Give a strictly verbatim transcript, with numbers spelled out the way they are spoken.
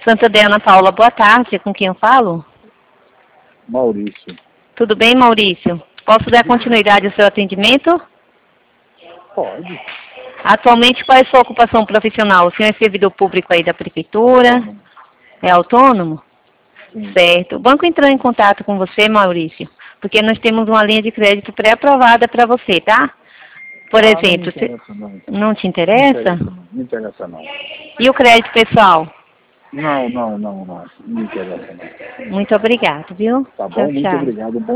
Santa Ana Paula, boa tarde. Com quem eu falo? Maurício. Tudo bem, Maurício? Posso dar continuidade ao seu atendimento? Pode. Atualmente, qual é a sua ocupação profissional? O senhor é servidor público aí da prefeitura? É autônomo? Sim. Certo. O banco entrou em contato com você, Maurício, porque nós temos uma linha de crédito pré-aprovada para você, tá? Por ah, exemplo, não me interessa, não. não te Não interessa? interessa, não. Não interessa, não. E o crédito pessoal? Não, não, não, não. Não me interessa, não. Muito obrigado, viu? Tá Tchau, bom? Muito tchau. obrigado. Bom